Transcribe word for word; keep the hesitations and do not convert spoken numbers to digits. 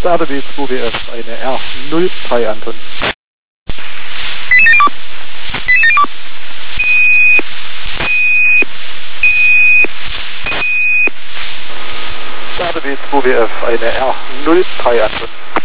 Starte B zwei W F, eine R null drei Anton. Starte B zwei W F, eine R null drei Anton.